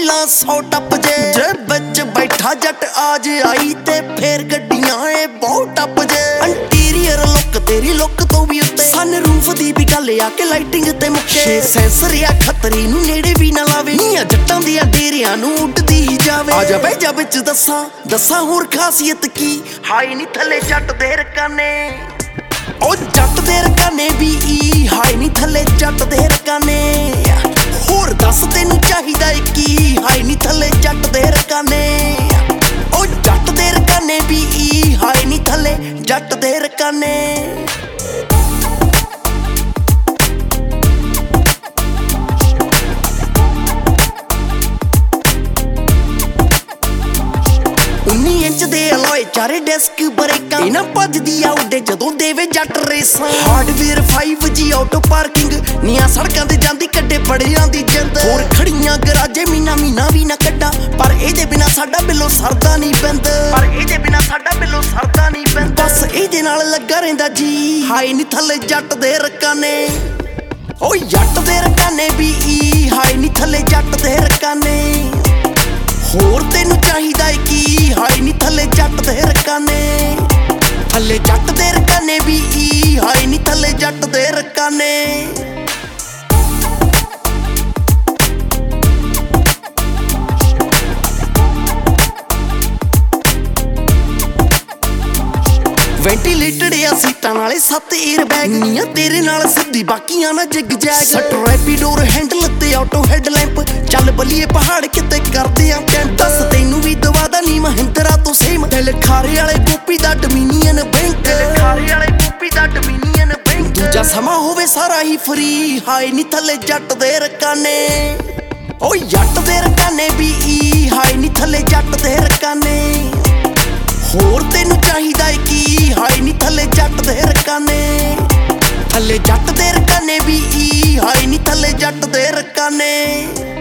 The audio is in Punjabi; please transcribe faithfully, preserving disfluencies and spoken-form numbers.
ਪਹਿਲਾਂ ਸੌ ਟੱਪ ਜੇ ਜੇ ਵਿੱਚ ਬੈਠਾ ਜੱਟ ਆ ਜੇ ਆਈ ਤੇ ਫੇਰ ਗੱਡੀਆਂ ਏ ਬਹੁਤ ਟੱਪ ਜੇ ਇੰਟੀਰੀਅਰ ਲੁੱਕ ਤੇਰੀ ਲੁੱਕ ਤੋਂ ਵੀ ਉੱਤੇ ਸਨ ਰੂਫ ਦੀ ਵੀ ਗੱਲ ਆ ਕਿ ਲਾਈਟਿੰਗ ਤੇ ਮੁੱਕੇ ਛੇ ਸੈਂਸਰ ਆ ਖਤਰੀ ਨੂੰ ਨੇੜੇ ਵੀ ਨਾ ਲਾਵੇ ਨੀਆਂ ਜੱਟਾਂ ਦੀਆਂ ਡੇਰਿਆਂ ਨੂੰ ਉੱਡਦੀ ਹੀ ਜਾਵੇ ਆ ਜਾ ਬਹਿ ਜਾ ਵਿੱਚ ਦੱਸਾਂ ਦੱਸਾਂ ਹੋਰ ਖਾਸੀਅਤ ਕੀ ਹਾਈ ਨਹੀਂ ਥੱਲੇ ਜੱਟ ਦੇ ਰਕਾਨੇ ਉਹ ਜੱਟ ਦੇ ਰਕਾਨੇ ਵੀ ਈ ਹਾਈ ਨਹੀਂ ਥੱਲੇ ਜੱਟ ਦੇ ਰਕਾਨੇ ਹੋਰ ਦੱਸ ਤੈਨੂੰ ਚਾਹੀਦਾ ਏ ਕੀ ਹਾਈ ਨਹੀਂ ਥੱਲੇ ਜੱਟ ਦੇ ਰਕਾਨੇ ਉਹ ਜੱਟ ਦੇ ਰਕਾਨੇ ਵੀ ਈ ਹਾਈ ਨਹੀਂ ਥੱਲੇ ਜੱਟ ਦੇ ਰਕਾਨੇ उन्नी इंच दे अलोए चारे डेस्क ब्रेकां इना भजदी आउडे जदों देवे जट रेसां hardware five G auto parking नीआं सड़कां ते जांदी कड्डे बड़ियां दी जिंद होर खड़ियां गराजे मीना मीना भी ना कड्डा पर इहदे बिना साडा बिलो सरदा नहीं पैंदा पर इहदे बिना साडा बिलो सरदा नहीं पैंदा बस इहदे नाल लगा रहिंदा जी हाई नहीं थल्ले जट दे रकाने ओ जट दे रकाने भी ई हाई नहीं थल्ले जट दे रकाने ਹੋਰ ਤੈਨੂੰ ਚਾਹੀਦਾ ਏ ਕੀ ਹਾਈ ਨਹੀਂ ਥੱਲੇ ਜੱਟ ਦੇ ਰਕਾਨੇ ਥੱਲੇ ਜੱਟ ਦੇ ਰਕਾਨੇ ਵੀ ਈ ਹਾਈ ਨਹੀਂ ਥੱਲੇ ਜੱਟ ਦੇ ਰਕਾਨੇ ਵੈਂਟੀਲੇਟਡ ਆ ਸੀਟਾਂ ਨਾਲੇ ਸੱਤ 에ਅਰ ਬੈਗ ਨੀਆਂ ਤੇਰੇ ਨਾਲ ਸਿੱਧੀ ਬਾਕੀਆਂ ਨਾ zig zag strappy door handle ਤੇ ਆਟੋ ਹੈਡ ਲੈਂਪ ਚੱਲ ਬਲੀਏ ਪਹਾੜ ਕਿਤੇ ਕਰਦੇ ਆ ਕੈਂਪ ਦੱਸ ਤੈਨੂੰ ਵੀ ਦਵਾਦਾ ਨੀ ਮਹਿੰਦਰਾ ਤੋਂ ਸੇਮ ਦਿਲ ਖਾਰੇ ਵਾਲੇ ਗੋਪੀ ਦਾ ਡੋਮੀਨੀਅਨ ਬੈਂਕ ਦਿਲ ਖਾਰੇ ਵਾਲੇ ਗੋਪੀ ਦਾ ਡੋਮੀਨੀਅਨ ਬੈਂਕ ਦੂਜਾ ਸਮਾਂ ਹੋਵੇ ਸਾਰਾ ਹੀ ਫਰੀ ਹਾਈ ਨੀ ਥੱਲੇ ਜੱਟ ਦੇ ਰਕਾਨੇ ਓ ਜੱਟ ਦੇ ਰਕਾਨੇ ਵੀ ਈ ਹਾਈ ਨੀ ਥੱਲੇ ਜੱਟ ਦੇ ਰਕਾਨੇ ਹੋਰ ਤੈਨੂੰ ਚਾਹੀਦਾ ਏ ਕੀ ਹਾਈ ਨਹੀਂ ਥੱਲੇ ਜੱਟ ਦੇ ਰਕਾਨੇ ਥੱਲੇ ਜੱਟ ਦੇ ਰਕਾਨੇ ਵੀ ਈ ਹਾਈ ਨਹੀਂ ਥੱਲੇ ਜੱਟ ਦੇ ਰਕਾਨੇ